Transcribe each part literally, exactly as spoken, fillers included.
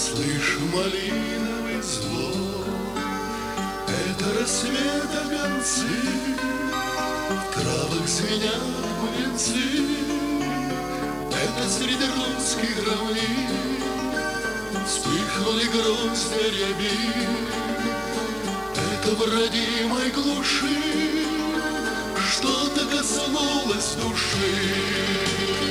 Слышу малиновый звон, это рассвета гонцы, в травах звенят бубенцы, это среди русских равнин вспыхнули грозди ряби, это в родимой глуши что-то коснулось души.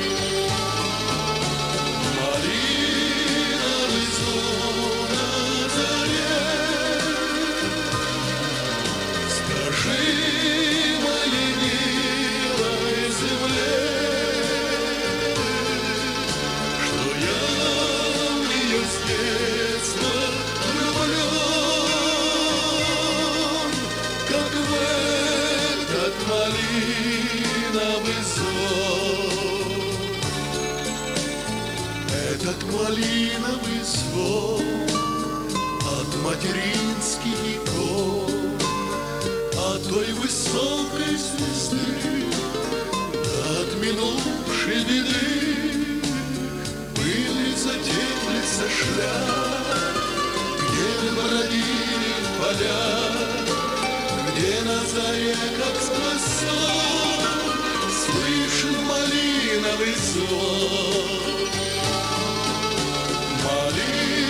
Этот малиновый звон от материнских икон, от той высокой звезды, от минувшей беды были затеплится шляп, где бродили поля, где на заре, как сквозь сон, слышен малиновый звон. Малиновый